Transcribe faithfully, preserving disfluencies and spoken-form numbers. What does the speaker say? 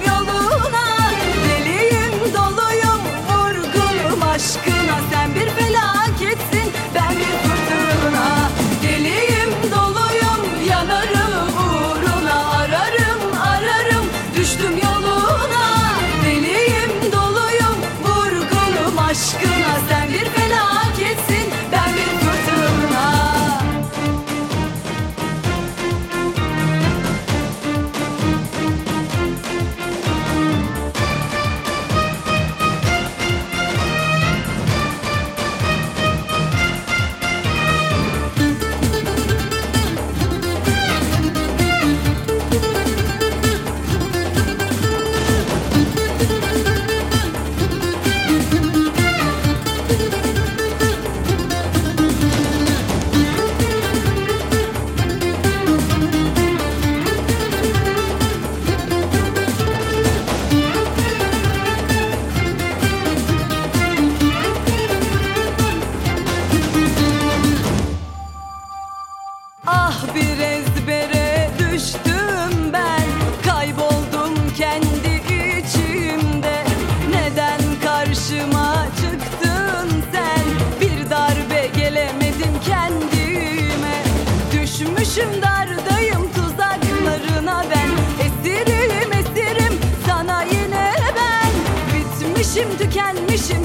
yoluna. Deliyim doluyum vurgunum aşkına. Sen bir felaketsin ben bir fırtına. Deliyim doluyum yanarım uğruna. Ararım ararım düştüm yoluna. Deliyim doluyum vurgunum aşkına. Sen bir felaketsin ben bir fırtına. Ah bir ezbere düştüm ben, kayboldum kendi içimde. Neden karşıma çıktın sen, bir darbe gelemedim kendime. Düşmüşüm dardayım tuzaklarına ben, esirim esirim sana yine ben. Bitmişim tükenmişim